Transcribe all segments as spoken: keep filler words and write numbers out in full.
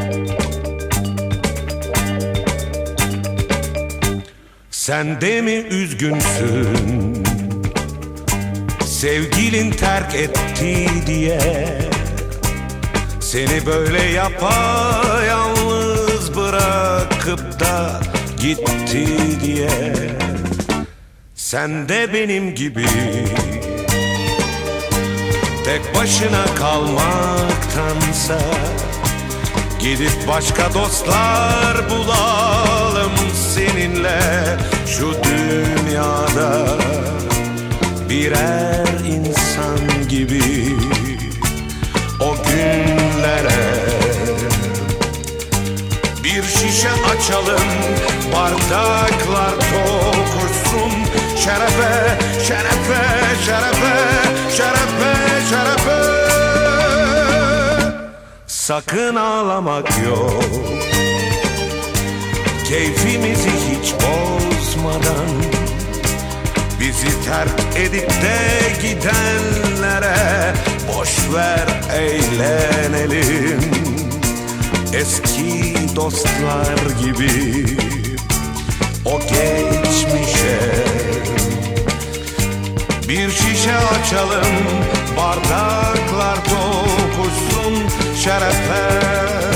Sen de mi üzgünsün sevgilin terk etti diye, seni böyle yapayalnız bırakıp da gitti diye. Sen de benim gibi tek başına kalmaktansa gidip başka dostlar bulalım seninle şu dünyada. Birer insan gibi o günlere bir şişe açalım, bardaklar dokursun şerefe, şerefe, şerefe, şerefe, şerefe. Sakın ağlamak yok, keyfimizi hiç bozmadan. Bizi terk edip de gidenlere boş ver, eğlenelim eski dostlar gibi o geçmişe. Bir şişe açalım, bardaklar dokuşsun şerefe.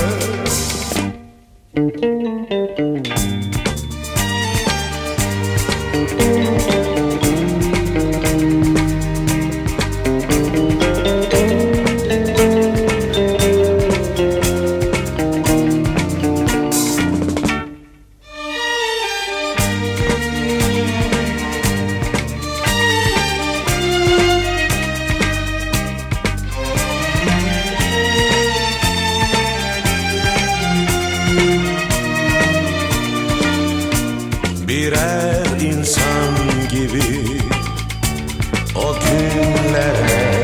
Birer insan gibi o günlere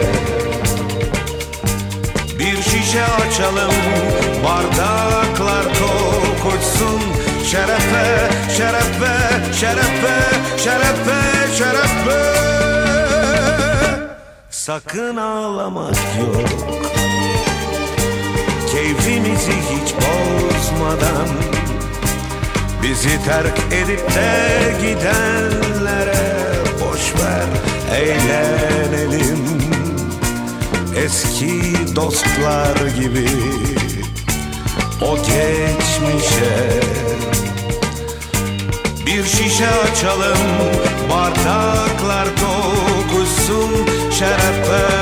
bir şişe açalım, bardaklar kokuşsun şerefe, şerefe, şerefe, şerefe, şerefe. Sakın ağlamak yok, keyfimizi hiç bozmadan. Bizi terk edip de gidenlere boş ver, eğlenelim eski dostlar gibi o geçmişe. Bir şişe açalım, bardaklar kokuşsun şerefe.